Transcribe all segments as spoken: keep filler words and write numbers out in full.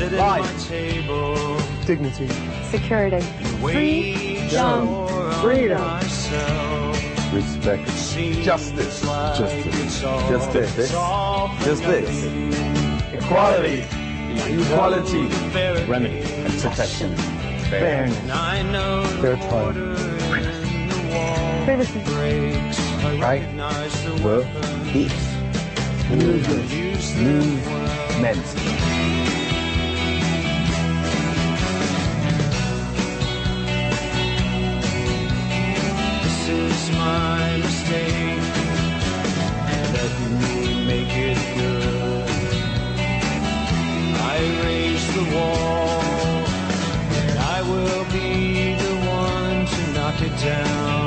Life. Dignity. Security. Freedom. Freedom. Respect. Justice. Justice. Just this. Just this. Equality. Equality. Remedy and protection. Fairness. Fair trial. Privacy. Right. Work. Peace. Movement. Movement. This is my mistake. Let me make it good. I raise the wall, and I will be the one to knock it down.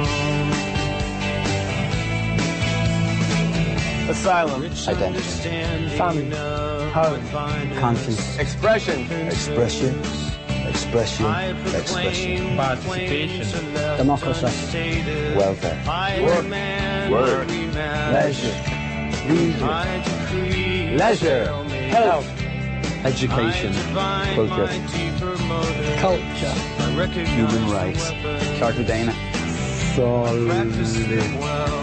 Asylum. Identity. Family. Home. Conscience. Expression. Expression. Expression. Expression. Participation. Democracy. Welfare. Work. Work. Leisure. Leisure. Leisure. Health. Education. Progress. Culture. Human rights. Carta Dana. Solidarity.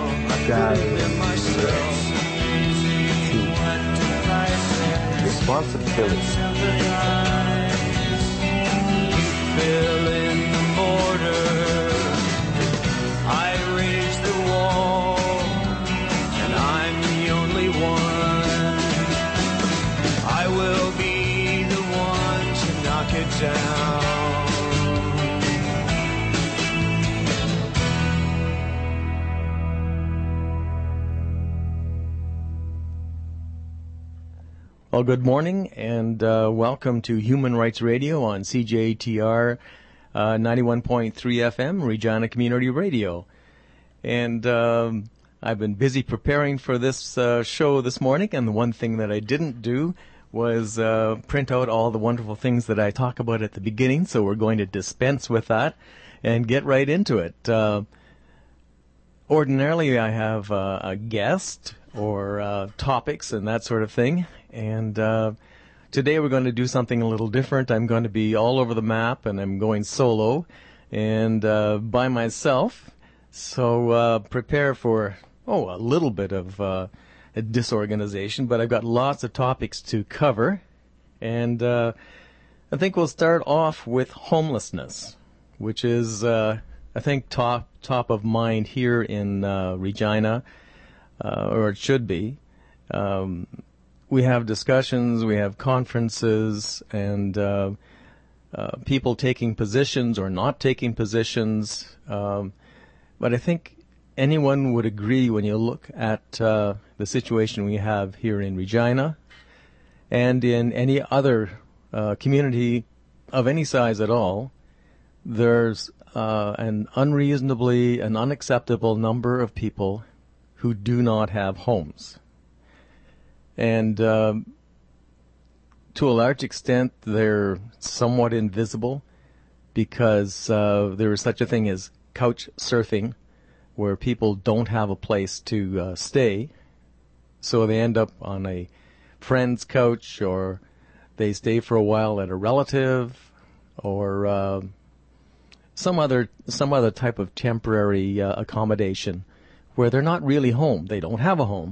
Responsibility. Fill in the mortar. I raise the wall, and I'm the only one. I will be the one to knock it down. Well, good morning, and uh, welcome to Human Rights Radio on C J A T R uh, ninety-one point three F M, Regina Community Radio. And um, I've been busy preparing for this uh, show this morning, and the one thing that I didn't do was uh, print out all the wonderful things that I talk about at the beginning, so we're going to dispense with that and get right into it. Uh, ordinarily, I have uh, a guest or uh, topics and that sort of thing. And uh, today we're going to do something a little different. I'm going to be all over the map, and I'm going solo and uh, by myself. So uh, prepare for, oh, a little bit of uh, a disorganization, but I've got lots of topics to cover. And uh, I think we'll start off with homelessness, which is, uh, I think, top, top of mind here in uh, Regina, uh, or it should be. Um, We have discussions, we have conferences, and uh, uh, people taking positions or not taking positions. Um, but I think anyone would agree when you look at uh, the situation we have here in Regina and in any other uh, community of any size at all, there's uh, an unreasonably and unacceptable number of people who do not have homes. And uh, to a large extent, they're somewhat invisible because uh, there is such a thing as couch surfing, where people don't have a place to uh, stay. So they end up on a friend's couch, or they stay for a while at a relative, or uh, some other some other type of temporary uh, accommodation where they're not really home. They don't have a home.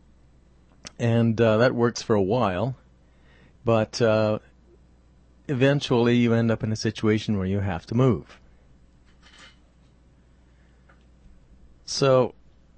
And uh, that works for a while, but uh, eventually you end up in a situation where you have to move. So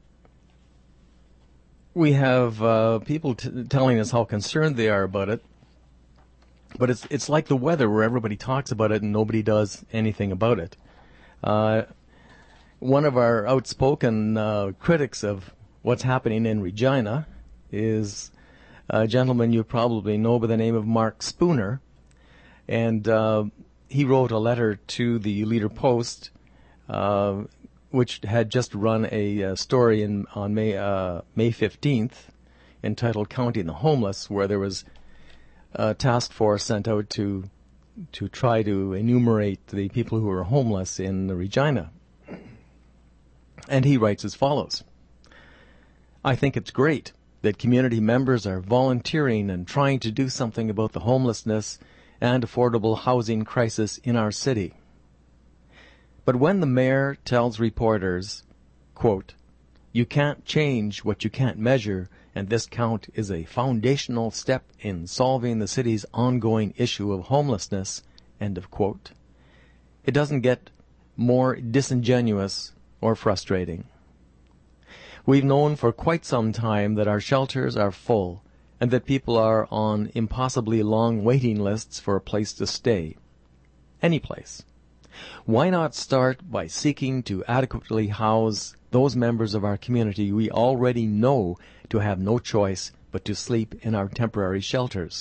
we have uh, people t- telling us how concerned they are about it, but it's it's like the weather, where everybody talks about it and nobody does anything about it. Uh, one of our outspoken uh, critics of what's happening in Regina is a gentleman you probably know by the name of Mark Spooner, and uh, he wrote a letter to the Leader Post, uh, which had just run a, a story in on May uh, May fifteenth, entitled "Counting the Homeless," where there was a task force sent out to to try to enumerate the people who are homeless in the Regina. And he writes as follows: "I think it's great that community members are volunteering and trying to do something about the homelessness and affordable housing crisis in our city. But when the mayor tells reporters, quote, "You can't change what you can't measure, and this count is a foundational step in solving the city's ongoing issue of homelessness," end of quote, it doesn't get more disingenuous or frustrating. We've known for quite some time that our shelters are full and that people are on impossibly long waiting lists for a place to stay. Any place. Why not start by seeking to adequately house those members of our community we already know to have no choice but to sleep in our temporary shelters?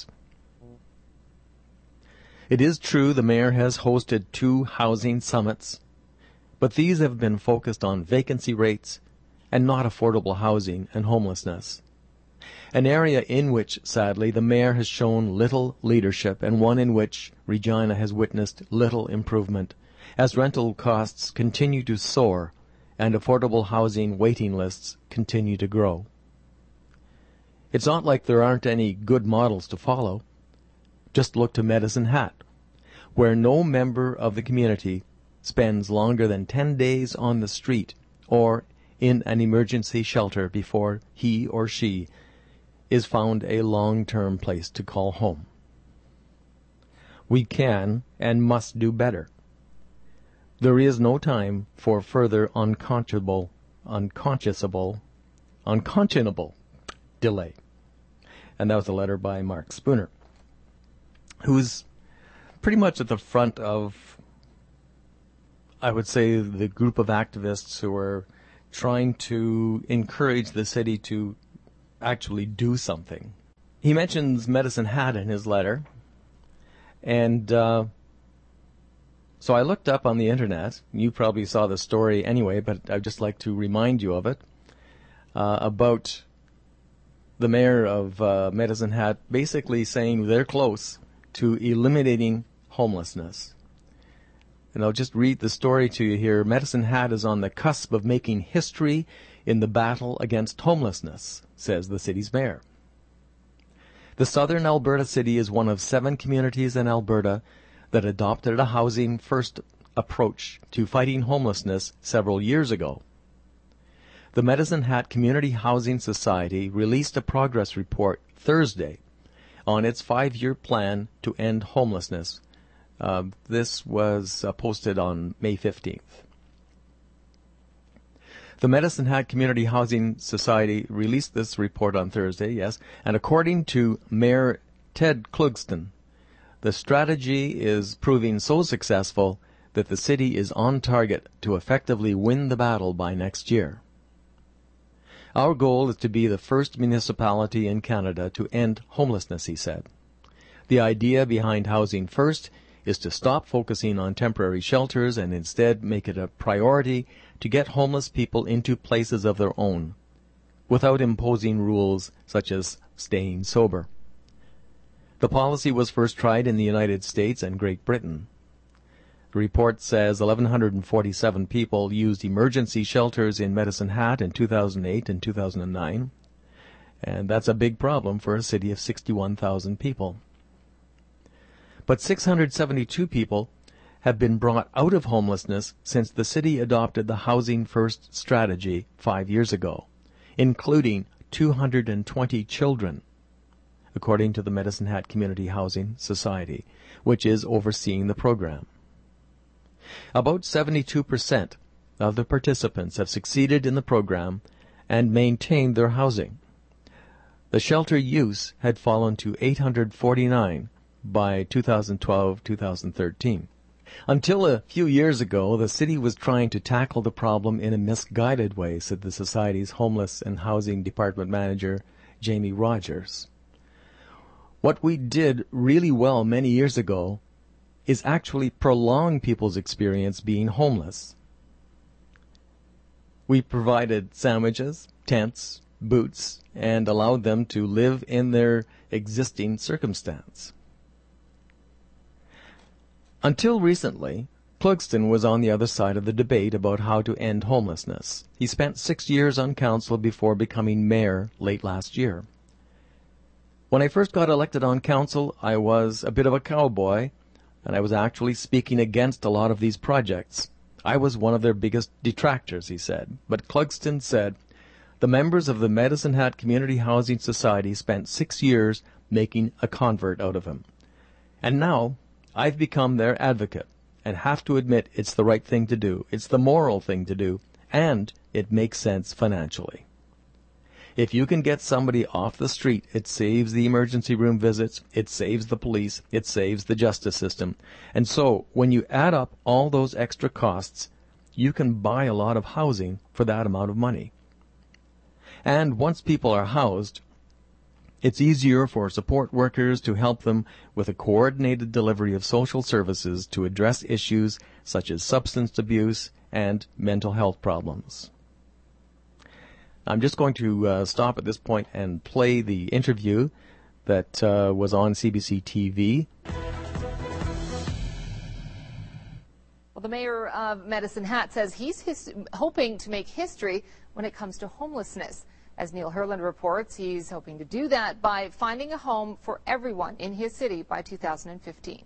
It is true the mayor has hosted two housing summits, but these have been focused on vacancy rates and not affordable housing and homelessness. An area in which, sadly, the mayor has shown little leadership, and one in which Regina has witnessed little improvement, as rental costs continue to soar and affordable housing waiting lists continue to grow. It's not like there aren't any good models to follow. Just look to Medicine Hat, where no member of the community spends longer than ten days on the street or in an emergency shelter before he or she is found a long-term place to call home. We can and must do better. There is no time for further unconscionable, unconscionable, unconscionable delay. And that was a letter by Mark Spooner, who's pretty much at the front of, I would say, the group of activists who are trying to encourage the city to actually do something. He mentions Medicine Hat in his letter, and uh, so I looked up on the internet. You probably saw the story anyway, but I'd just like to remind you of it, uh, about the mayor of uh, Medicine Hat basically saying they're close to eliminating homelessness. And I'll just read the story to you here. Medicine Hat is on the cusp of making history in the battle against homelessness, says the city's mayor. The southern Alberta city is one of seven communities in Alberta that adopted a housing-first approach to fighting homelessness several years ago. The Medicine Hat Community Housing Society released a progress report Thursday on its five-year plan to end homelessness. Uh, this was uh, posted on May fifteenth. The Medicine Hat Community Housing Society released this report on Thursday, yes, and according to Mayor Ted Clugston, the strategy is proving so successful that the city is on target to effectively win the battle by next year. Our goal is to be the first municipality in Canada to end homelessness, he said. The idea behind Housing First is to stop focusing on temporary shelters and instead make it a priority to get homeless people into places of their own, without imposing rules such as staying sober. The policy was first tried in the United States and Great Britain. The report says eleven forty-seven people used emergency shelters in Medicine Hat in two thousand eight and two thousand nine, and that's a big problem for a city of sixty-one thousand people. But six hundred seventy-two people have been brought out of homelessness since the city adopted the Housing First strategy five years ago, including two hundred twenty children, according to the Medicine Hat Community Housing Society, which is overseeing the program. About seventy-two percent of the participants have succeeded in the program and maintained their housing. The shelter use had fallen to eight hundred forty-nine by two thousand twelve to two thousand thirteen. Until a few years ago, the city was trying to tackle the problem in a misguided way, said the Society's Homeless and Housing Department Manager, Jamie Rogers. What we did really well many years ago is actually prolong people's experience being homeless. We provided sandwiches, tents, boots, and allowed them to live in their existing circumstance. Until recently, Clugston was on the other side of the debate about how to end homelessness. He spent six years on council before becoming mayor late last year. When I first got elected on council, I was a bit of a cowboy, and I was actually speaking against a lot of these projects. I was one of their biggest detractors, he said. But Clugston said, the members of the Medicine Hat Community Housing Society spent six years making a convert out of him. And now, I've become their advocate, and have to admit it's the right thing to do. It's the moral thing to do, and it makes sense financially. If you can get somebody off the street, it saves the emergency room visits, it saves the police, it saves the justice system. And so, when you add up all those extra costs, you can buy a lot of housing for that amount of money. And once people are housed, it's easier for support workers to help them with a coordinated delivery of social services to address issues such as substance abuse and mental health problems. I'm just going to uh, stop at this point and play the interview that uh, was on C B C T V. Well, the mayor of Medicine Hat says he's his, hoping to make history when it comes to homelessness. As Neil Herland reports, he's hoping to do that by finding a home for everyone in his city by two thousand fifteen.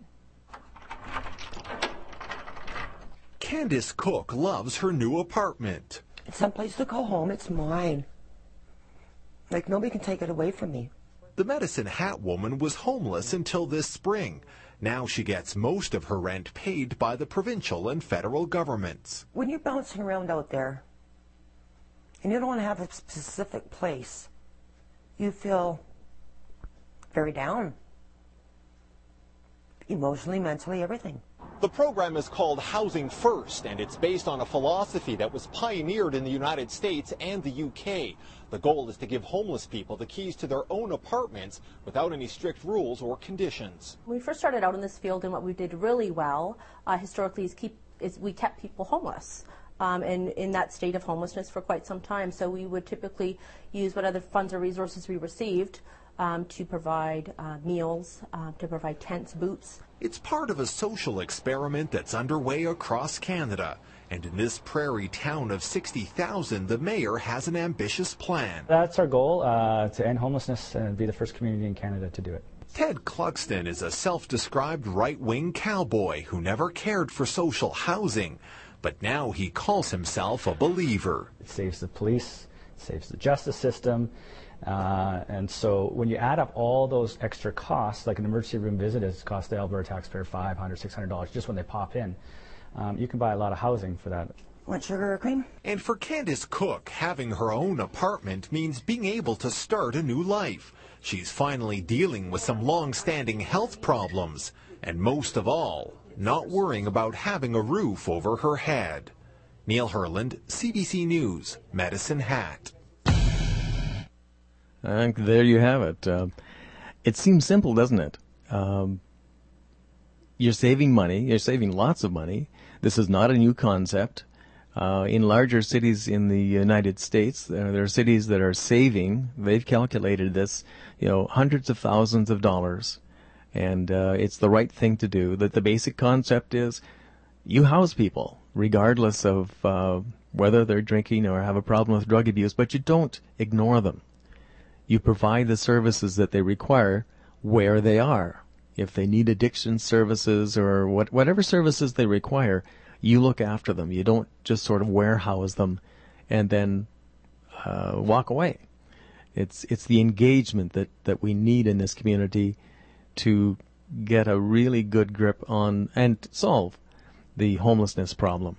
Candice Cook loves her new apartment. It's someplace to go home. It's mine. Like, nobody can take it away from me. The Medicine Hat woman was homeless until this spring. Now she gets most of her rent paid by the provincial and federal governments. When you're bouncing around out there, and you don't want to have a specific place, you feel very down. Emotionally, mentally, everything. The program is called Housing First, and it's based on a philosophy that was pioneered in the United States and the U K. The goal is to give homeless people the keys to their own apartments without any strict rules or conditions. When we first started out in this field, and what we did really well uh, historically is, keep, is we kept people homeless. Um, and in that state of homelessness for quite some time. So we would typically use what other funds or resources we received um, to provide uh, meals, uh, to provide tents, boots. It's part of a social experiment that's underway across Canada. And in this prairie town of sixty thousand, the mayor has an ambitious plan. That's our goal, uh, to end homelessness and be the first community in Canada to do it. Ted Clugston is a self-described right-wing cowboy who never cared for social housing. But now he calls himself a believer. It saves the police, it saves the justice system, uh, and so when you add up all those extra costs, like an emergency room visit has cost the Alberta taxpayer five hundred dollars, six hundred dollars just when they pop in, um, you can buy a lot of housing for that. Want sugar or cream? And for Candice Cook, having her own apartment means being able to start a new life. She's finally dealing with some long-standing health problems, and most of all, not worrying about having a roof over her head. Neil Herland, C B C News, Medicine Hat. And there you have it. Uh, it seems simple, doesn't it? Um, you're saving money. You're saving lots of money. This is not a new concept. Uh, in larger cities in the United States, uh, there are cities that are saving, they've calculated this, you know, hundreds of thousands of dollars. And uh, it's the right thing to do. That the basic concept is you house people, regardless of uh, whether they're drinking or have a problem with drug abuse, but you don't ignore them. You provide the services that they require where they are. If they need addiction services or what, whatever services they require, you look after them. You don't just sort of warehouse them and then uh, walk away. It's it's the engagement that, that we need in this community to get a really good grip on and solve the homelessness problem.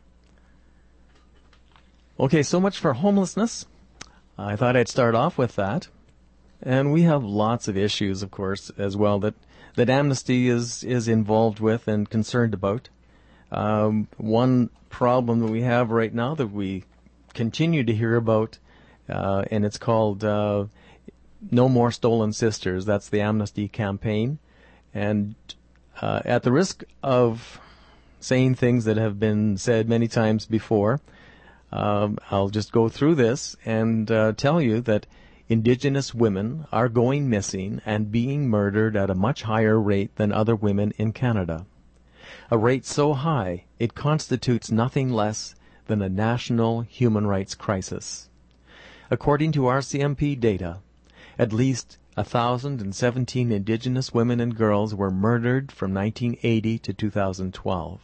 Okay, so much for homelessness. I thought I'd start off with that. And we have lots of issues, of course, as well, that, that Amnesty is, is involved with and concerned about. Um, one problem that we have right now that we continue to hear about, uh, and it's called uh, No More Stolen Sisters. That's the Amnesty campaign. And uh, at the risk of saying things that have been said many times before, um, I'll just go through this and uh, tell you that Indigenous women are going missing and being murdered at a much higher rate than other women in Canada. A rate so high it constitutes nothing less than a national human rights crisis. According to R C M P data, at least one thousand seventeen Indigenous women and girls were murdered from nineteen eighty to two thousand twelve.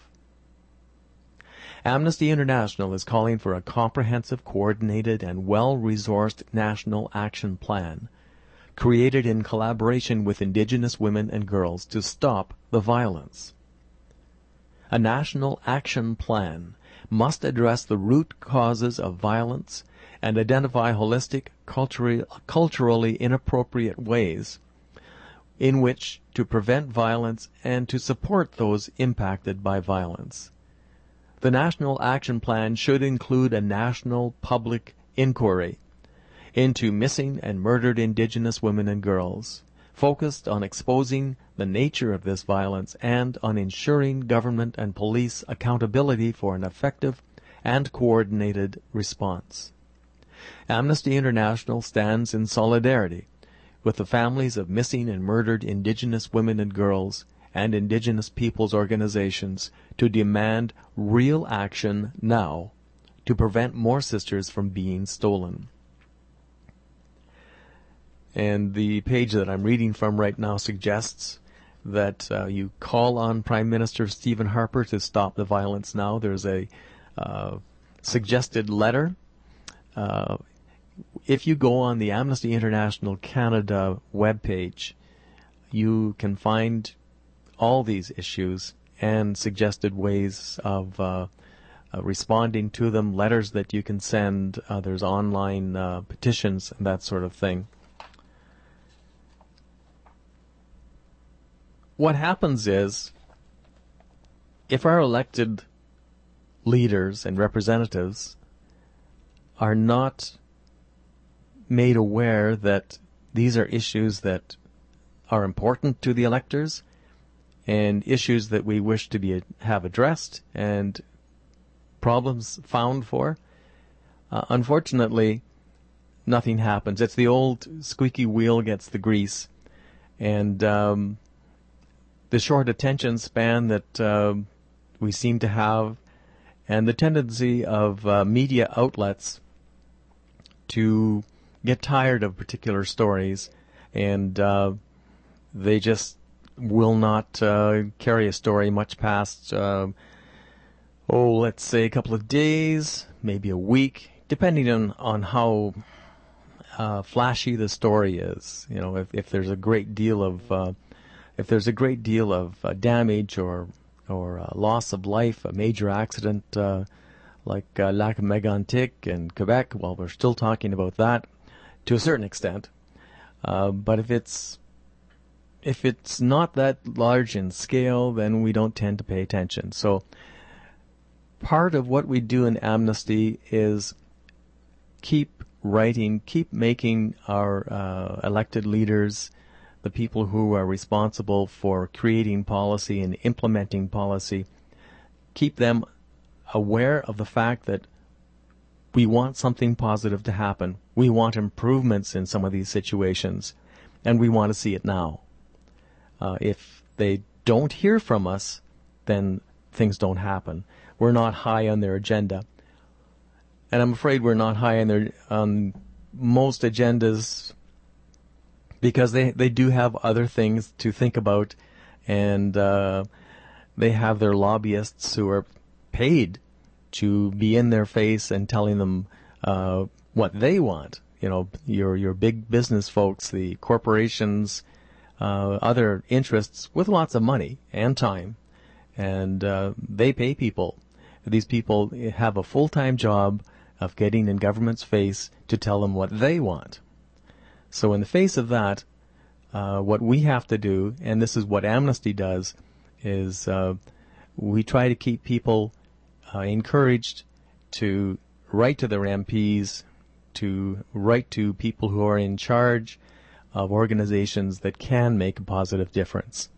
Amnesty International is calling for a comprehensive, coordinated, and well-resourced national action plan created in collaboration with Indigenous women and girls to stop the violence. A national action plan must address the root causes of violence and identify holistic, culturally, culturally inappropriate ways in which to prevent violence and to support those impacted by violence. The National Action Plan should include a national public inquiry into missing and murdered Indigenous women and girls, focused on exposing the nature of this violence and on ensuring government and police accountability for an effective and coordinated response. Amnesty International stands in solidarity with the families of missing and murdered Indigenous women and girls and Indigenous peoples organizations to demand real action now to prevent more sisters from being stolen. And the page that I'm reading from right now suggests that uh, you call on Prime Minister Stephen Harper to stop the violence now. There's a uh, suggested letter. Uh, if you go on the Amnesty International Canada webpage, you can find all these issues and suggested ways of uh, uh, responding to them, letters that you can send, uh, there's online uh, petitions and that sort of thing. What happens is, if our elected leaders and representatives are not made aware that these are issues that are important to the electors and issues that we wish to be have addressed and problems found for, uh, unfortunately, nothing happens. It's the old squeaky wheel gets the grease, and um, the short attention span that uh, we seem to have, and the tendency of uh, media outlets to get tired of particular stories, and uh, they just will not uh, carry a story much past, uh, oh, let's say a couple of days, maybe a week, depending on, on how uh, flashy the story is. You know, if, if there's a great deal of uh, if there's a great deal of uh, damage or or uh, loss of life, a major accident uh, like uh, Lac Mégantic in Quebec, well, we're still talking about that to a certain extent. Uh, but if it's if it's not that large in scale, then we don't tend to pay attention. So part of what we do in Amnesty is keep writing, keep making our uh, elected leaders, the people who are responsible for creating policy and implementing policy, keep them aware of the fact that we want something positive to happen. We want improvements in some of these situations, and we want to see it now. Uh, if they don't hear from us, then things don't happen. We're not high on their agenda. And I'm afraid we're not high on their on most agendas because they, they do have other things to think about, and uh, they have their lobbyists who are paid to be in their face and telling them uh, what they want. You know, your your big business folks, the corporations, uh, other interests with lots of money and time, and uh, they pay people. These people have a full-time job of getting in government's face to tell them what they want. So in the face of that, uh, what we have to do, and this is what Amnesty does, is uh, we try to keep people uh, encouraged to write to their M Ps, to write to people who are in charge of organizations that can make a positive difference.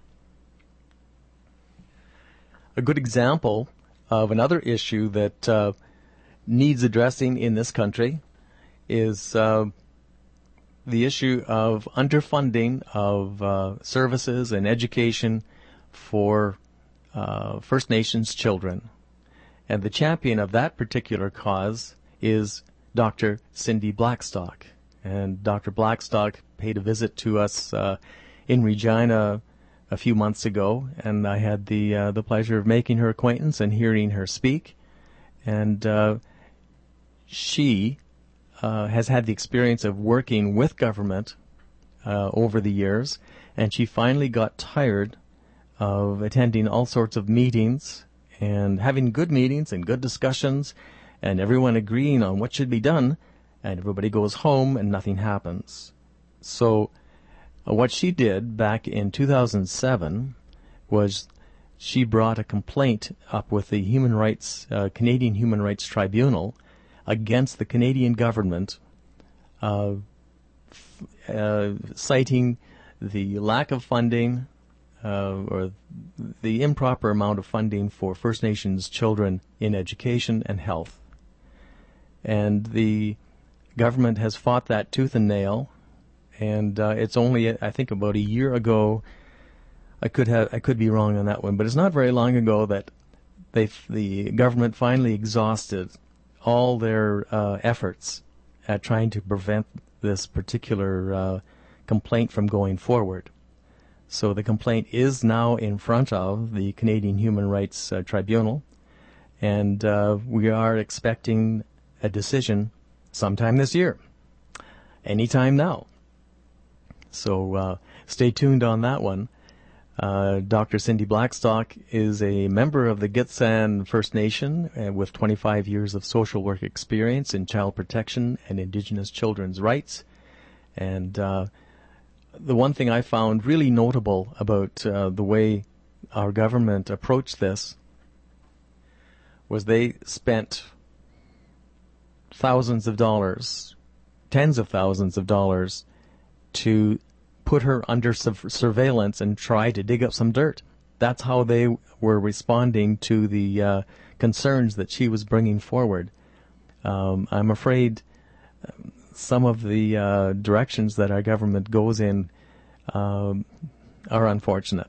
A good example of another issue that uh, needs addressing in this country is uh, the issue of underfunding of uh, services and education for uh, First Nations children. And the champion of that particular cause is Doctor Cindy Blackstock. And Doctor Blackstock paid a visit to us uh, in Regina a few months ago, and I had the uh, the pleasure of making her acquaintance and hearing her speak. And uh, she uh, has had the experience of working with government uh, over the years, and she finally got tired of attending all sorts of meetings and having good meetings and good discussions and everyone agreeing on what should be done, and everybody goes home and nothing happens. So uh, what she did back in two thousand seven was she brought a complaint up with the Human Rights uh, Canadian Human Rights Tribunal against the Canadian government, uh, f- uh, citing the lack of funding uh, or the improper amount of funding for First Nations children in education and health. And the government has fought that tooth and nail, and uh, it's only, I think, about a year ago. I could have, I could be wrong on that one, but it's not very long ago that they, the government finally exhausted all their uh, efforts at trying to prevent this particular uh, complaint from going forward. So the complaint is now in front of the Canadian Human Rights uh, Tribunal, and uh, we are expecting a decision sometime this year, anytime now. So uh, stay tuned on that one. Uh, Doctor Cindy Blackstock is a member of the Gitxsan First Nation uh, with twenty-five years of social work experience in child protection and Indigenous children's rights. And uh, the one thing I found really notable about uh, the way our government approached this was they spent thousands of dollars, tens of thousands of dollars, to put her under su- surveillance and try to dig up some dirt. That's how they were responding to the uh, concerns that she was bringing forward. Um, I'm afraid some of the uh, directions that our government goes in um, are unfortunate.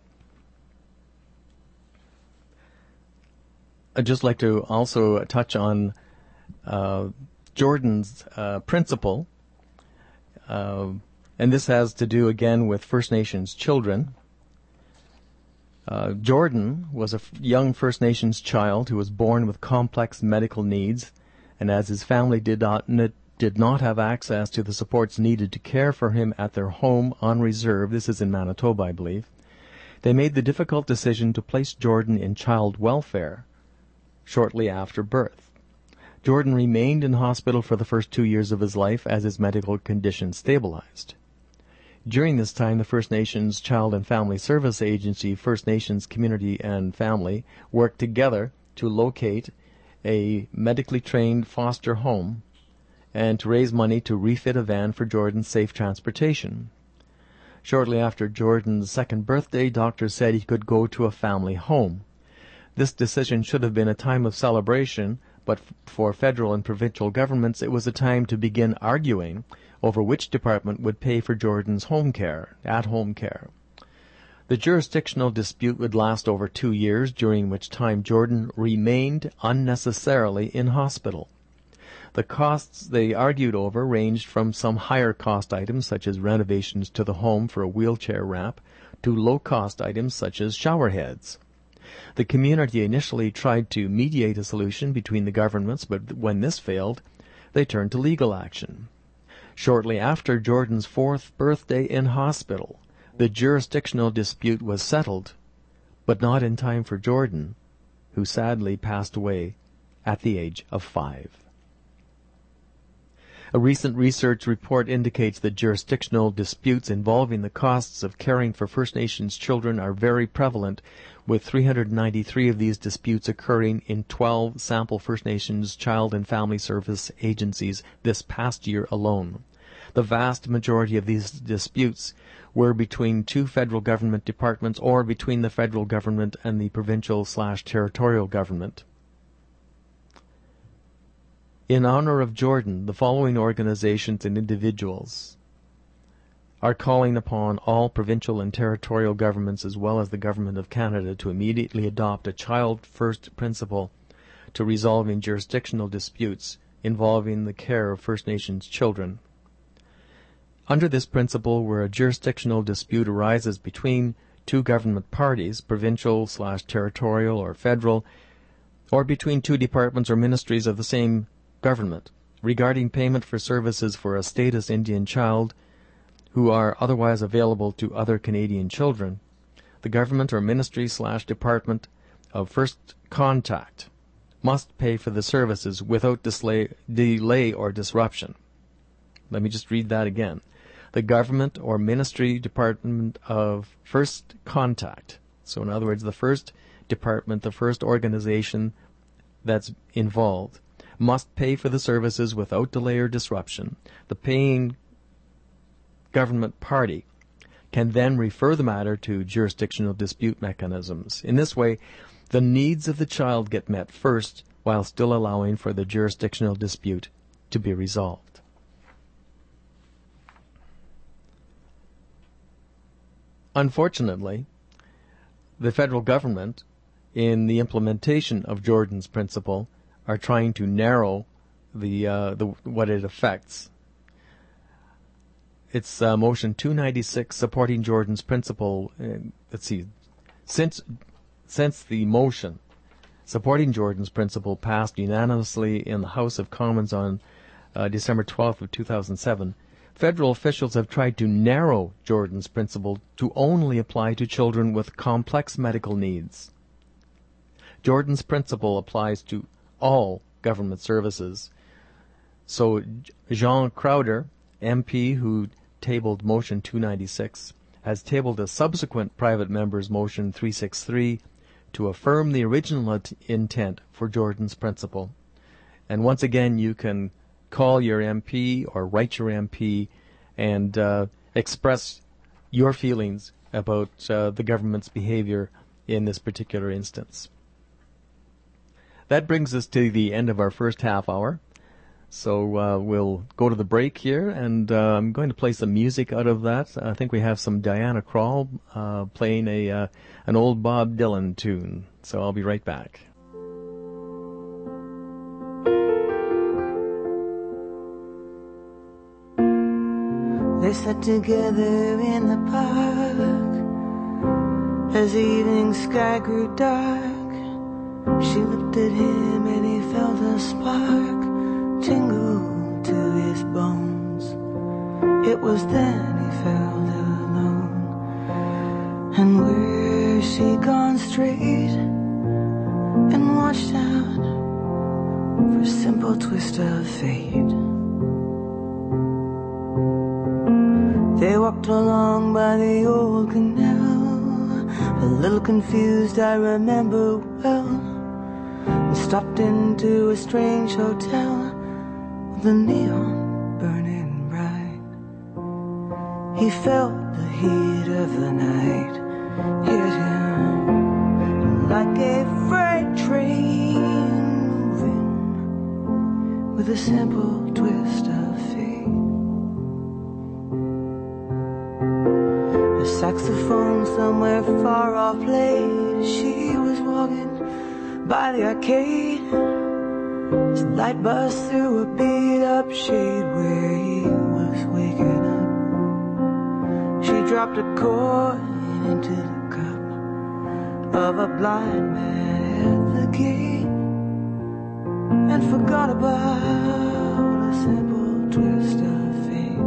I'd just like to also touch on uh, Jordan's uh, principle, uh, and this has to do again with First Nations children. Uh, Jordan was a f- young First Nations child who was born with complex medical needs, and as his family did not n- did not have access to the supports needed to care for him at their home on reserve, this is in Manitoba, I believe, they made the difficult decision to place Jordan in child welfare shortly after birth. Jordan remained in hospital for the first two years of his life as his medical condition stabilized. During this time, the First Nations Child and Family Service Agency, First Nations Community and Family, worked together to locate a medically trained foster home and to raise money to refit a van for Jordan's safe transportation. Shortly after Jordan's second birthday, doctors said he could go to a family home. This decision should have been a time of celebration, but f- for federal and provincial governments it was a time to begin arguing over which department would pay for Jordan's home care, at-home care. The jurisdictional dispute would last over two years, during which time Jordan remained unnecessarily in hospital. The costs they argued over ranged from some higher cost items such as renovations to the home for a wheelchair ramp to low cost items such as shower heads. The community initially tried to mediate a solution between the governments, but when this failed, they turned to legal action. Shortly after Jordan's fourth birthday in hospital, the jurisdictional dispute was settled, but not in time for Jordan, who sadly passed away at the age of five. A recent research report indicates that jurisdictional disputes involving the costs of caring for First Nations children are very prevalent, with three hundred ninety-three of these disputes occurring in twelve sample First Nations Child and Family Service agencies this past year alone. The vast majority of these disputes were between two federal government departments or between the federal government and the provincial slash territorial government. In honor of Jordan, the following organizations and individuals are calling upon all provincial and territorial governments as well as the Government of Canada to immediately adopt a child-first principle to resolving jurisdictional disputes involving the care of First Nations children. Under this principle, where a jurisdictional dispute arises between two government parties, provincial slash territorial or federal, or between two departments or ministries of the same government, regarding payment for services for a status Indian child who are otherwise available to other Canadian children, the government or ministry slash department of first contact must pay for the services without delay, delay or disruption. Let me just read that again. The government or ministry department of first contact, so in other words, the first department, the first organization that's involved, must pay for the services without delay or disruption. The paying government party can then refer the matter to jurisdictional dispute mechanisms. In this way, the needs of the child get met first, while still allowing for the jurisdictional dispute to be resolved. Unfortunately, the federal government, in the implementation of Jordan's principle, are trying to narrow the, uh, the what it affects. It's uh, motion two ninety-six supporting Jordan's principle. Uh, let's see, since since the motion supporting Jordan's principle passed unanimously in the House of Commons on uh, December twelfth of two thousand seven, federal officials have tried to narrow Jordan's principle to only apply to children with complex medical needs. Jordan's principle applies to all government services. So Jean Crowder, M P who tabled motion two ninety-six, has tabled a subsequent private member's motion three sixty-three to affirm the original intent for Jordan's principle. And once again, you can call your M P or write your M P and uh, express your feelings about uh, the government's behavior in this particular instance. That brings us to the end of our first half hour. So uh, we'll go to the break here, and uh, I'm going to play some music out of that. I think we have some Diana Krall uh, playing a uh, an old Bob Dylan tune. So I'll be right back. They sat together in the park as the evening sky grew dark. She looked at him and he felt a spark tingle to his bones. It was then he felt alone. And where she gone straight and watched out for a simple twist of fate. They walked along by the old canal, a little confused, I remember well, and stopped into a strange hotel with the neon burning bright. He felt the heat of the night hit him like a freight train moving with a simple twist of fate. A saxophone somewhere far off played as she was walking by the arcade. His light buzzed through a beat-up shade where he was waking up. She dropped a coin into the cup of a blind man at the gate and forgot about a simple twist of fate.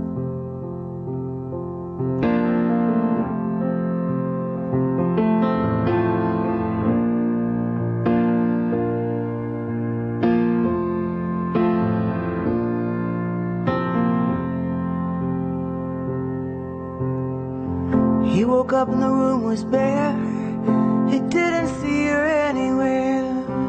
He woke up and the room was bare. He didn't see her anywhere.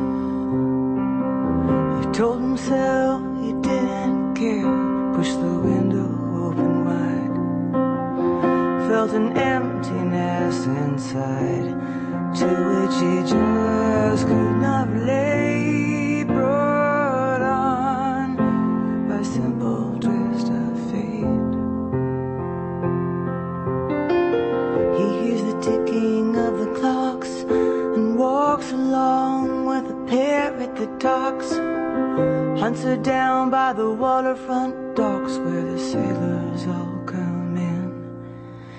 He told himself he didn't care. Pushed the window open wide. Felt an emptiness inside, to which he just could not relate. Brought on by simple twist of fate. Ticking of the clocks and walks along with a parrot that talks. Hunts her down by the waterfront docks where the sailors all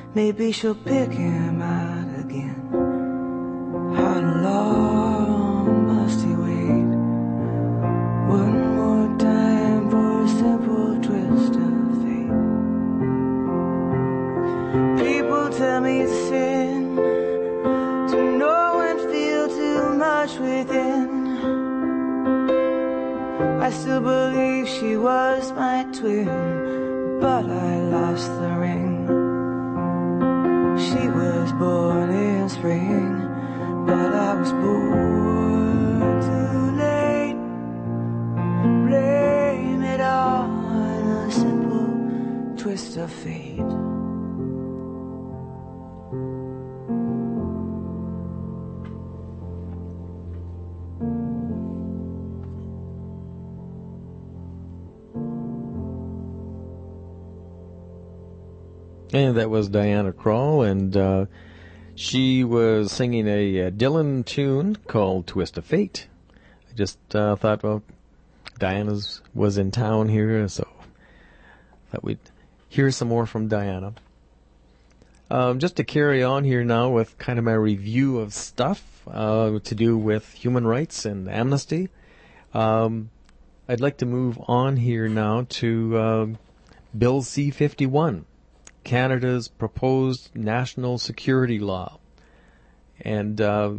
maybe she'll pick him out again. How long must he wait? One more time for a simple twist of fate. People tell me it's sin to know and feel too much within. I still believe she was my twin, but I lost the ring. She was born in spring, but I was born too late. Blame it on a simple twist of fate. And that was Diana Krall, and uh, she was singing a uh, Dylan tune called Twist of Fate. I just uh, thought, well, Diana's was in town here, so thought we'd hear some more from Diana. Um, just to carry on here now with kind of my review of stuff uh, to do with human rights and amnesty, um, I'd like to move on here now to uh, Bill C fifty-one. Canada's proposed national security law. And uh,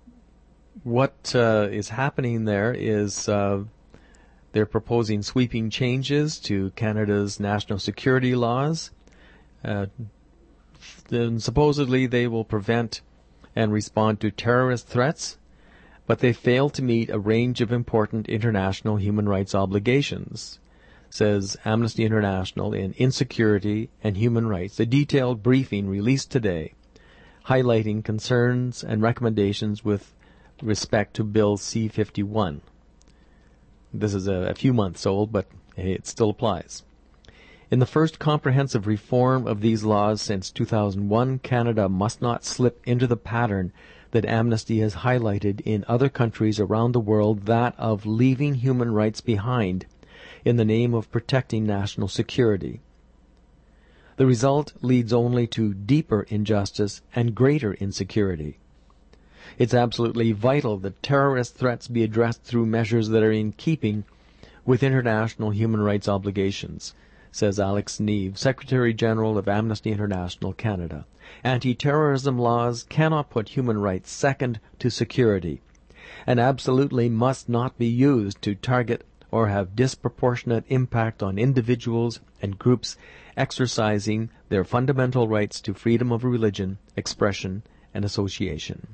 what uh, is happening there is uh, they're proposing sweeping changes to Canada's national security laws. Uh, then supposedly they will prevent and respond to terrorist threats, but they fail to meet a range of important international human rights obligations, says Amnesty International in Insecurity and Human Rights, a detailed briefing released today highlighting concerns and recommendations with respect to Bill C fifty-one. This is a, a few months old, but hey, it still applies. In the first comprehensive reform of these laws since two thousand one, Canada must not slip into the pattern that Amnesty has highlighted in other countries around the world, that of leaving human rights behind in the name of protecting national security. The result leads only to deeper injustice and greater insecurity. It's absolutely vital that terrorist threats be addressed through measures that are in keeping with international human rights obligations, says Alex Neve, Secretary General of Amnesty International Canada. Anti-terrorism laws cannot put human rights second to security, and absolutely must not be used to target or have disproportionate impact on individuals and groups exercising their fundamental rights to freedom of religion, expression, and association.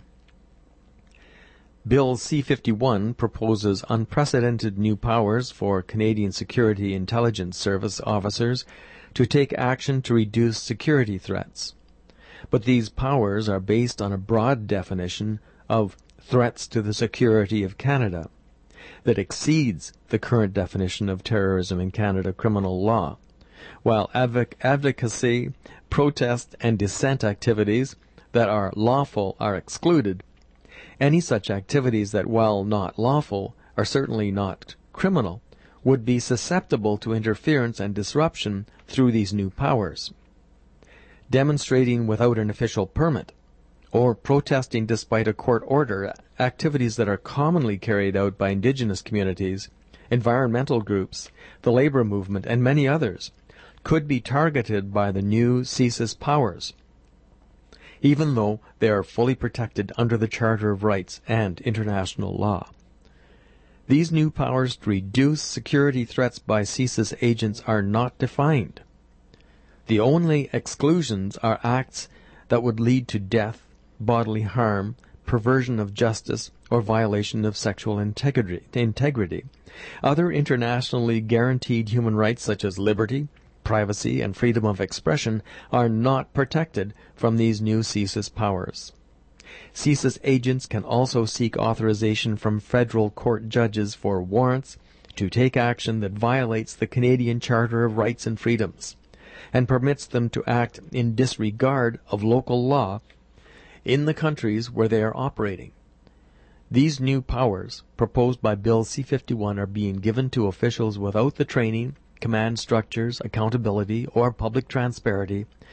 Bill C fifty-one proposes unprecedented new powers for Canadian Security Intelligence Service officers to take action to reduce security threats. But these powers are based on a broad definition of threats to the security of Canada that exceeds the current definition of terrorism in Canada criminal law, while advoc- advocacy, protest, and dissent activities that are lawful are excluded. Any such activities that, while not lawful, are certainly not criminal, would be susceptible to interference and disruption through these new powers. Demonstrating without an official permit, or protesting despite a court order, activities that are commonly carried out by Indigenous communities, environmental groups, the labor movement, and many others, could be targeted by the new CSIS powers, even though they are fully protected under the Charter of Rights and international law. These new powers to reduce security threats by CSIS agents are not defined. The only exclusions are acts that would lead to death, bodily harm, perversion of justice, or violation of sexual integrity. integrity. Other internationally guaranteed human rights such as liberty, privacy, and freedom of expression are not protected from these new CSIS powers. CSIS agents can also seek authorization from federal court judges for warrants to take action that violates the Canadian Charter of Rights and Freedoms and permits them to act in disregard of local law in the countries where they are operating. These new powers, proposed by Bill C fifty-one, are being given to officials without the training, command structures, accountability, or public transparency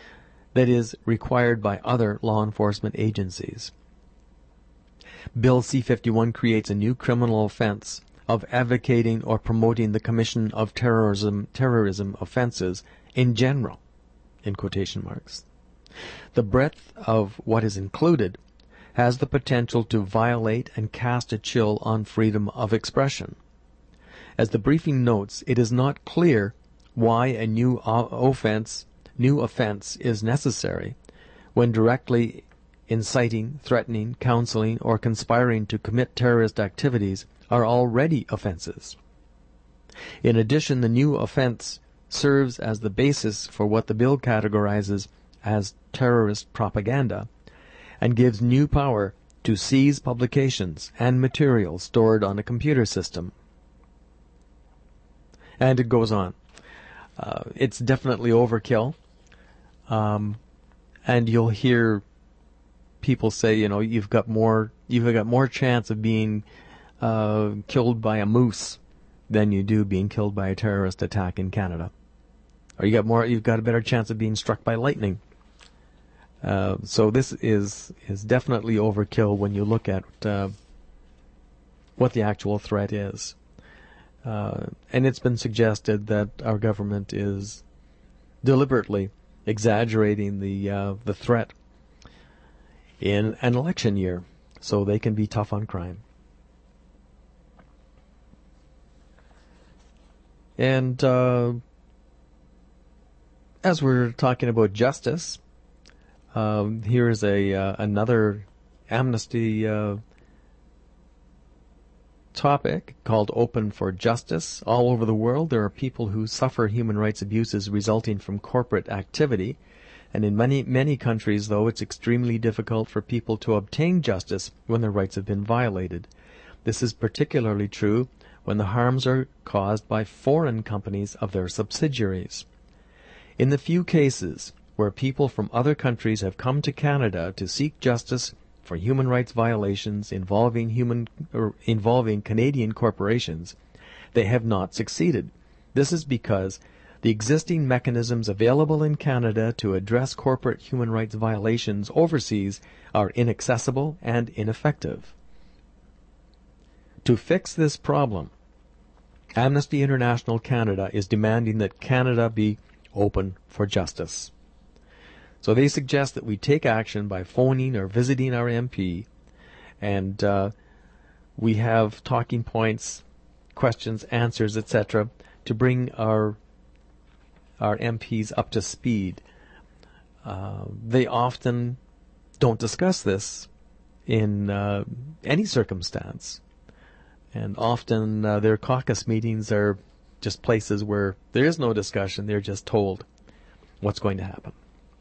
that is required by other law enforcement agencies. Bill C fifty-one creates a new criminal offense of advocating or promoting the commission of terrorism, terrorism offenses in general, in quotation marks. The breadth of what is included has the potential to violate and cast a chill on freedom of expression. As the briefing notes, it is not clear why a new offense, new offense is necessary when directly inciting, threatening, counseling, or conspiring to commit terrorist activities are already offenses. In addition, the new offense serves as the basis for what the bill categorizes as terrorist propaganda and gives new power to seize publications and materials stored on a computer system. And it goes on. Uh, it's definitely overkill. Um, and you'll hear people say, you know, you've got more, you've got more chance of being uh, killed by a moose than you do being killed by a terrorist attack in Canada. Or you got more, you've got a better chance of being struck by lightning. Uh, so this is is definitely overkill when you look at uh, what the actual threat is. Uh, and it's been suggested that our government is deliberately exaggerating the uh, the threat in an election year so they can be tough on crime. And uh, as we're talking about justice, um, here's a uh, another amnesty uh, topic called Open for Justice. All over the world, there are people who suffer human rights abuses resulting from corporate activity. And in many, many countries, though, it's extremely difficult for people to obtain justice when their rights have been violated. This is particularly true when the harms are caused by foreign companies of their subsidiaries. In the few cases where people from other countries have come to Canada to seek justice for human rights violations involving human or involving Canadian corporations, they have not succeeded. This is because the existing mechanisms available in Canada to address corporate human rights violations overseas are inaccessible and ineffective. To fix this problem, Amnesty International Canada is demanding that Canada be open for justice. So they suggest that we take action by phoning or visiting our M P, and uh, we have talking points, questions, answers, et cetera, to bring our our M Ps up to speed. Uh, they often don't discuss this in uh, any circumstance, and often uh, their caucus meetings are just places where there is no discussion. They're just told what's going to happen.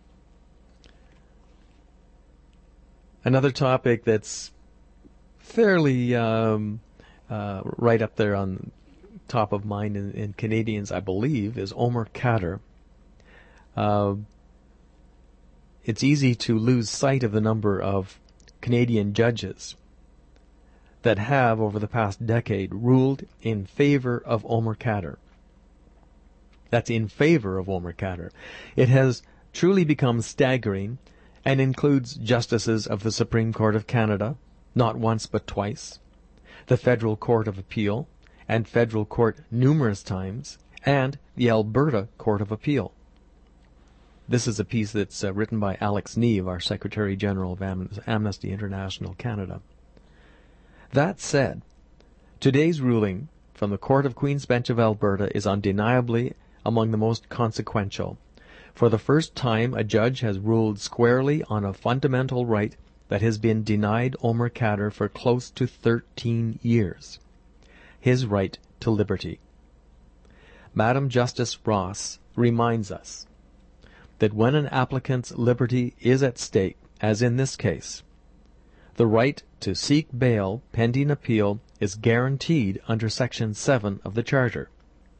Another topic that's fairly um, uh, right up there on top of mind in, in Canadians, I believe, is Omar Khadr. Uh, it's easy to lose sight of the number of Canadian judges that have, over the past decade, ruled in favor of Omar Khadr. That's in favor of Omar Khadr. It has truly become staggering and includes justices of the Supreme Court of Canada, not once but twice, the Federal Court of Appeal, and Federal Court numerous times, and the Alberta Court of Appeal. This is a piece that's uh, written by Alex Neve, our Secretary General of Am- Amnesty International Canada. That said, today's ruling from the Court of Queen's Bench of Alberta is undeniably among the most consequential. For the first time, a judge has ruled squarely on a fundamental right that has been denied Omar Khadr for close to thirteen years. His right to liberty. Madam Justice Ross reminds us that when an applicant's liberty is at stake, as in this case, the right to seek bail pending appeal is guaranteed under Section seven of the Charter.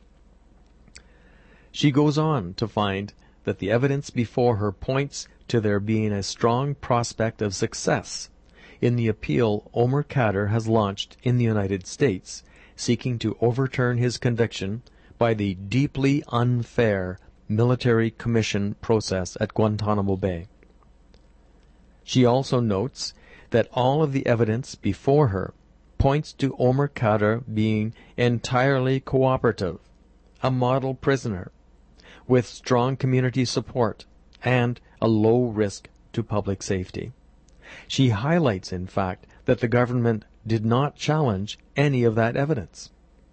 She goes on to find that the evidence before her points to there being a strong prospect of success in the appeal Omar Khadr has launched in the United States, seeking to overturn his conviction by the deeply unfair military commission process at Guantanamo Bay. She also notes that all of the evidence before her points to Omar Khadr being entirely cooperative, a model prisoner, with strong community support and a low risk to public safety. She highlights, in fact, that the government did not challenge any of that evidence.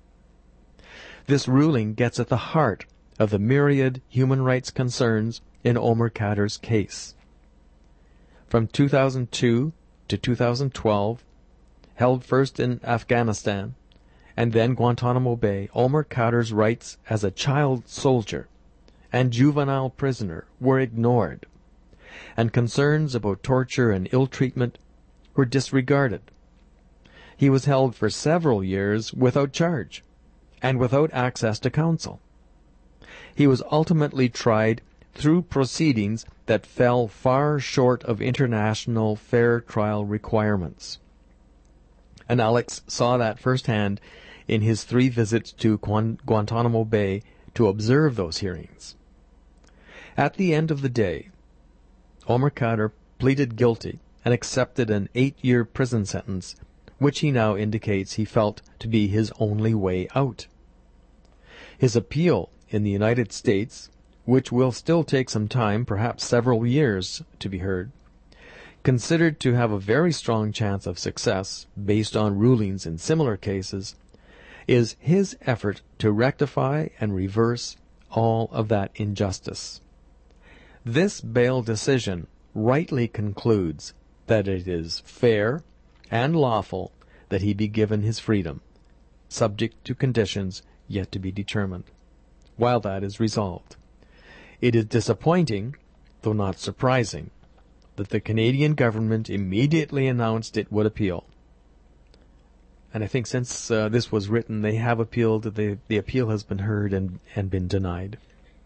This ruling gets at the heart of the myriad human rights concerns in Omar Khadr's case. From two thousand two to two thousand twelve, held first in Afghanistan and then Guantanamo Bay, Omar Khadr's rights as a child soldier and juvenile prisoner were ignored, and concerns about torture and ill treatment were disregarded. He was held for several years without charge and without access to counsel. He was ultimately tried through proceedings that fell far short of international fair trial requirements. And Alex saw that firsthand in his three visits to Guantanamo Bay to observe those hearings. At the end of the day, Omar Khadr pleaded guilty and accepted an eight-year prison sentence, which he now indicates he felt to be his only way out. His appeal in the United States, which will still take some time, perhaps several years, to be heard, considered to have a very strong chance of success based on rulings in similar cases, is his effort to rectify and reverse all of that injustice. This bail decision rightly concludes that it is fair and lawful that he be given his freedom, subject to conditions yet to be determined, while that is resolved. It is disappointing, though not surprising, that the Canadian government immediately announced it would appeal. And I think since uh, this was written, they have appealed, the, the appeal has been heard and, and been denied.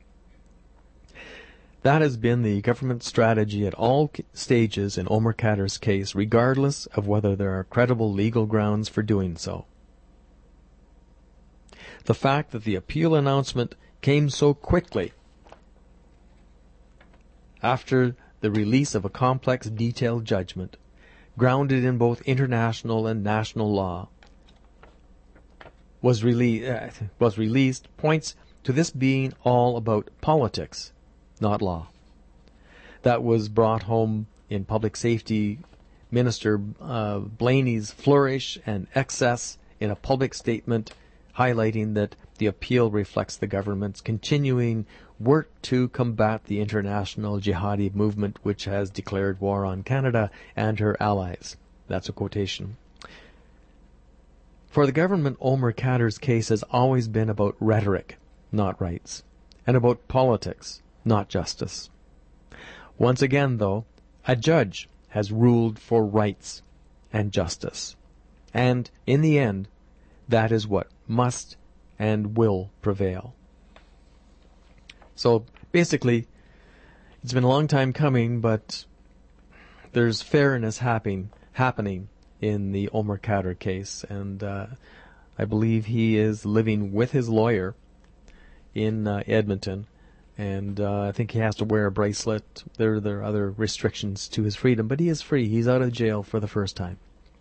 That has been the government strategy at all stages in Omar Khadr's case, regardless of whether there are credible legal grounds for doing so. The fact that the appeal announcement came so quickly after the release of a complex, detailed judgment, grounded in both international and national law, was, rele- uh, was released, points to this being all about politics, not law. That was brought home in Public Safety Minister uh, Blaney's flourish and excess in a public statement highlighting that the appeal reflects the government's continuing work to combat the international jihadi movement, which has declared war on Canada and her allies. That's a quotation. For the government, Omar Khadr's case has always been about rhetoric, not rights, and about politics, not justice. Once again, though, a judge has ruled for rights and justice. And, in the end, that is what must and will prevail. So, basically, it's been a long time coming, but there's fairness happening, happening in the Omar Khadr case, and uh, I believe he is living with his lawyer in uh, Edmonton, and uh, I think he has to wear a bracelet. There, there are other restrictions to his freedom, but he is free. He's out of jail for the first time.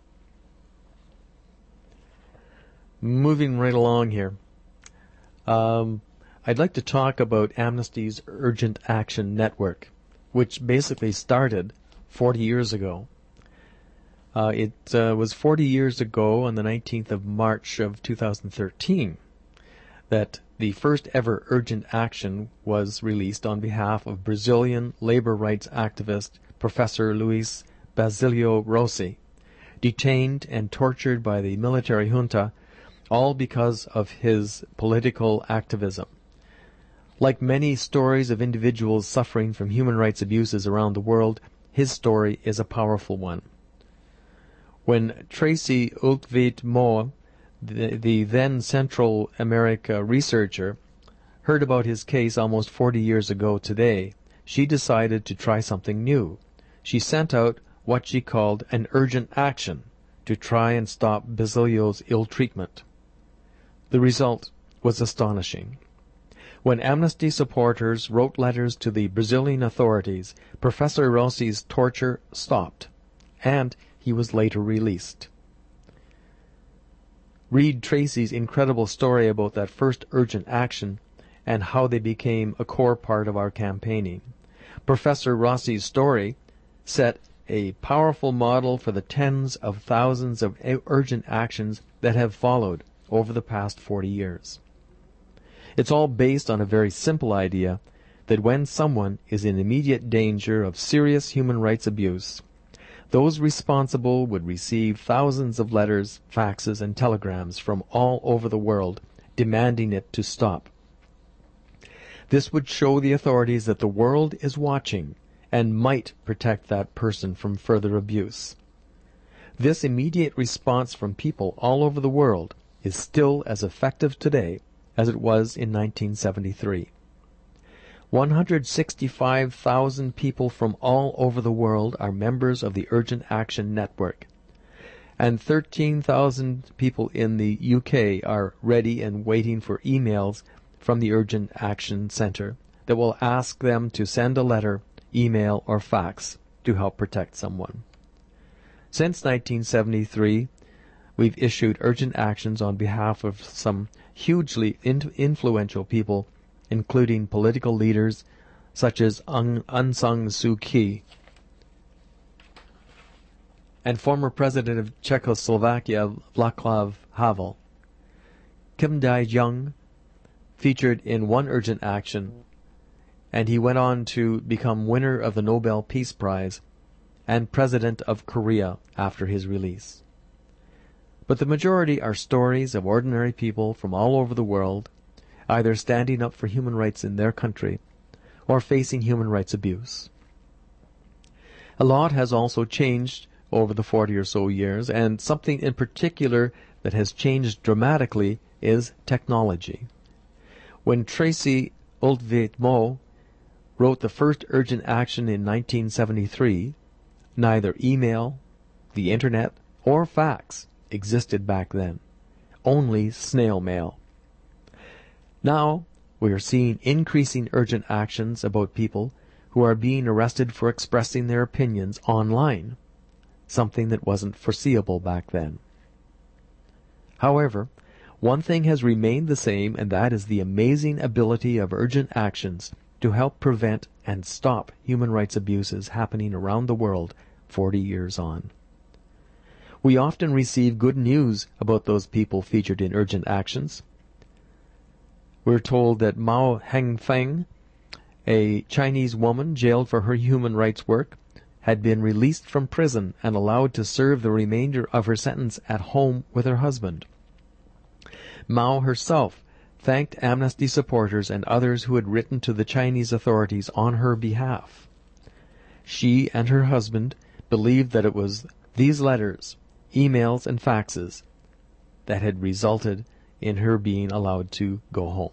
Moving right along here, um, I'd like to talk about Amnesty's Urgent Action Network, which basically started forty years ago. Uh, it uh, was forty years ago, on the nineteenth of March of two thousand thirteen, that the first ever urgent action was released on behalf of Brazilian labor rights activist Professor Luis Basilio Rossi, detained and tortured by the military junta, all because of his political activism. Like many stories of individuals suffering from human rights abuses around the world, his story is a powerful one. When Tracy Ultveit Moe, the, the then Central America researcher, heard about his case almost forty years ago today, she decided to try something new. She sent out what she called an urgent action to try and stop Basilio's ill treatment. The result was astonishing. When Amnesty supporters wrote letters to the Brazilian authorities, Professor Rossi's torture stopped, and he was later released. Read Tracy's incredible story about that first urgent action and how they became a core part of our campaigning. Professor Rossi's story set a powerful model for the tens of thousands of urgent actions that have followed over the past forty years. It's all based on a very simple idea that when someone is in immediate danger of serious human rights abuse, those responsible would receive thousands of letters, faxes, and telegrams from all over the world demanding it to stop. This would show the authorities that the world is watching and might protect that person from further abuse. This immediate response from people all over the world is still as effective today as it was in nineteen seventy-three. one hundred sixty-five thousand people from all over the world are members of the Urgent Action Network, and thirteen thousand people in the U K are ready and waiting for emails from the Urgent Action Centre that will ask them to send a letter, email, or fax to help protect someone. Since nineteen seventy-three, we've issued urgent actions on behalf of some hugely in- influential people, including political leaders such as Aung, Aung San Suu Kyi and former President of Czechoslovakia Václav Havel. Kim Dae-jung featured in one urgent action, and he went on to become winner of the Nobel Peace Prize and President of Korea after his release. But the majority are stories of ordinary people from all over the world, either standing up for human rights in their country or facing human rights abuse. A lot has also changed over the forty or so years, and something in particular that has changed dramatically is technology. When Tracy Oldtveit-Moe wrote the first urgent action in nineteen seventy-three, neither email, the internet, or fax existed back then. Only snail mail. Now we are seeing increasing urgent actions about people who are being arrested for expressing their opinions online, something that wasn't foreseeable back then. However, one thing has remained the same, and that is the amazing ability of urgent actions to help prevent and stop human rights abuses happening around the world forty years on. We often receive good news about those people featured in urgent actions. We're told that Mao Hengfeng, a Chinese woman jailed for her human rights work, had been released from prison and allowed to serve the remainder of her sentence at home with her husband. Mao herself thanked Amnesty supporters and others who had written to the Chinese authorities on her behalf. She and her husband believed that it was these letters, emails, and faxes that had resulted in her being allowed to go home.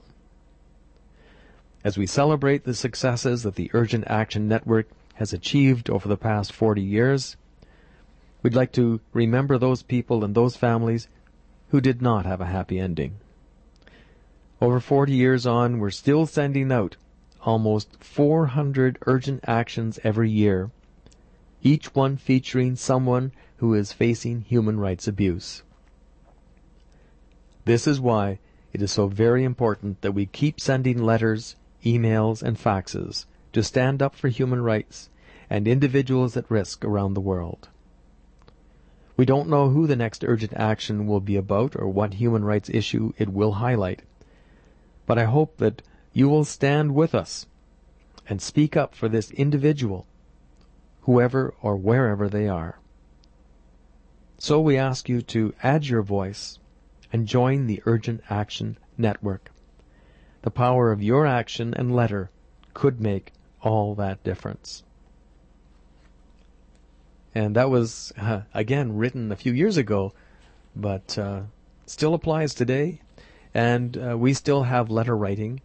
As we celebrate the successes that the Urgent Action Network has achieved over the past forty years, we'd like to remember those people and those families who did not have a happy ending. Over forty years on, we're still sending out almost four hundred urgent actions every year, each one featuring someone who is facing human rights abuse. This is why it is so very important that we keep sending letters, emails, and faxes to stand up for human rights and individuals at risk around the world. We don't know who the next urgent action will be about or what human rights issue it will highlight, but I hope that you will stand with us and speak up for this individual, whoever or wherever they are. So we ask you to add your voice and join the Urgent Action Network. The power of your action and letter could make all that difference. And that was, uh, again, written a few years ago, but uh, still applies today. And uh, we still have letter writing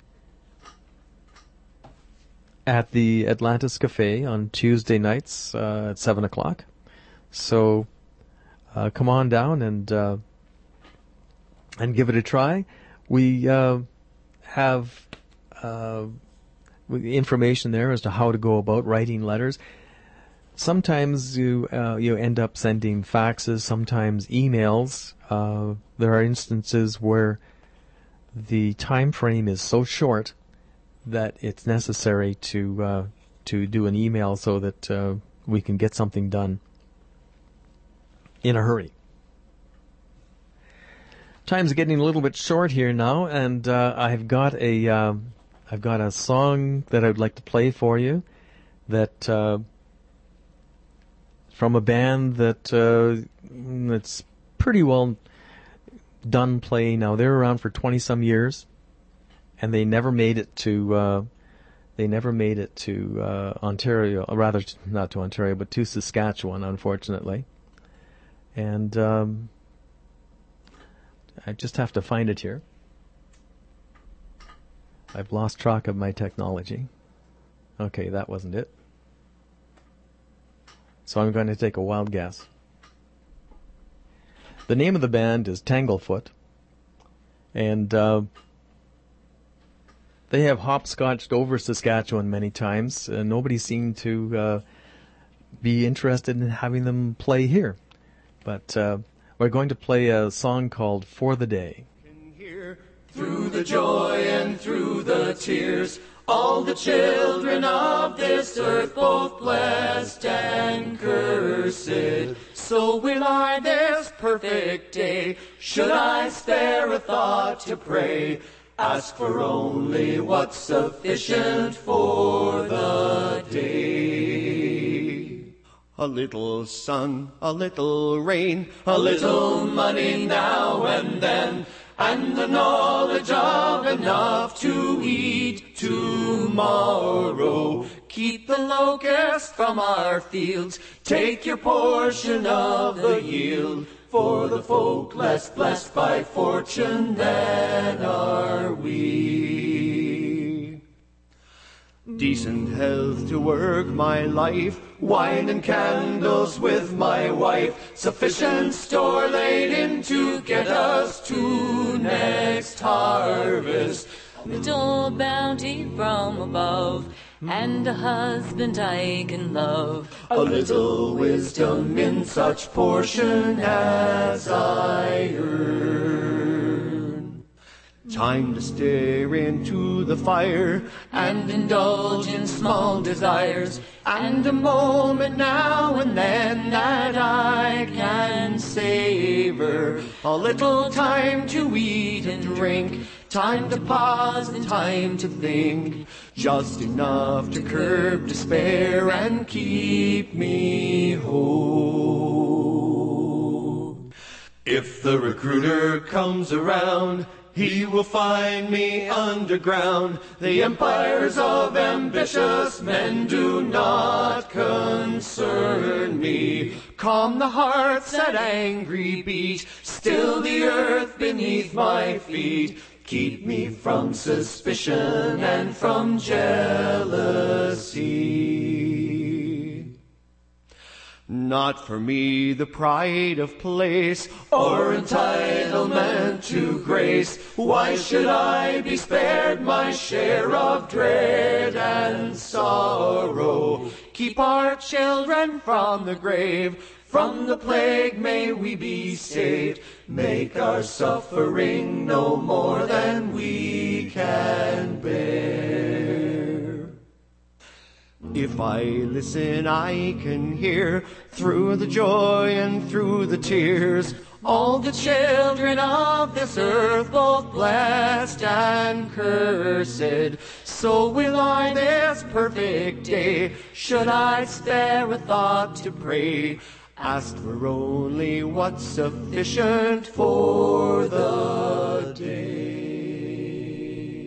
at the Atlantis Cafe on Tuesday nights uh, at seven o'clock. So uh, come on down and uh, and give it a try. We uh, have uh, with information there as to how to go about writing letters. Sometimes you uh, you end up sending faxes, sometimes emails. Uh, there are instances where the time frame is so short that it's necessary to uh, to do an email so that uh, we can get something done in a hurry. Time's getting a little bit short here now, and uh, I've got a uh, I've got a song that I'd like to play for you that. Uh, From a band that uh, that's pretty well done playing now. They're around for twenty some years, and they never made it to uh, they never made it to uh, Ontario. Or rather, not to Ontario, but to Saskatchewan, unfortunately. And um, I just have to find it here. I've lost track of my technology. Okay, that wasn't it. So I'm going to take a wild guess. The name of the band is Tanglefoot, and uh, they have hopscotched over Saskatchewan many times. Uh, nobody seemed to uh, be interested in having them play here. But uh, we're going to play a song called For the Day. Through the joy and through the tears, all the children of this earth, both blessed and cursed. So will I this perfect day, should I spare a thought to pray, ask for only what's sufficient for the day. A little sun, a little rain, a little money now and then, and the knowledge of enough to eat tomorrow. Keep the locust from our fields, take your portion of the yield, for the folk less blessed by fortune than are we. Decent health to work my life, wine and candles with my wife, sufficient store laid in to get us to next harvest. A little bounty from above, and a husband I can love. A little wisdom in such portion as I earn. Time to stare into the fire and indulge in small desires, and a moment now and then that I can savor. A little time to eat and drink, time to pause and time to think, just enough to curb despair and keep me whole. If the recruiter comes around, he will find me underground. The empires of ambitious men do not concern me. Calm the hearts that angry beat, still the earth beneath my feet. Keep me from suspicion and from jealousy. Not for me the pride of place or entitlement to grace. Why should I be spared my share of dread and sorrow? Keep our children from the grave, from the plague may we be saved. Make our suffering no more than we can bear. If I listen, I can hear, through the joy and through the tears, all the children of this earth, both blessed and cursed. So will I this perfect day, should I spare a thought to pray, ask for only what's sufficient for the day.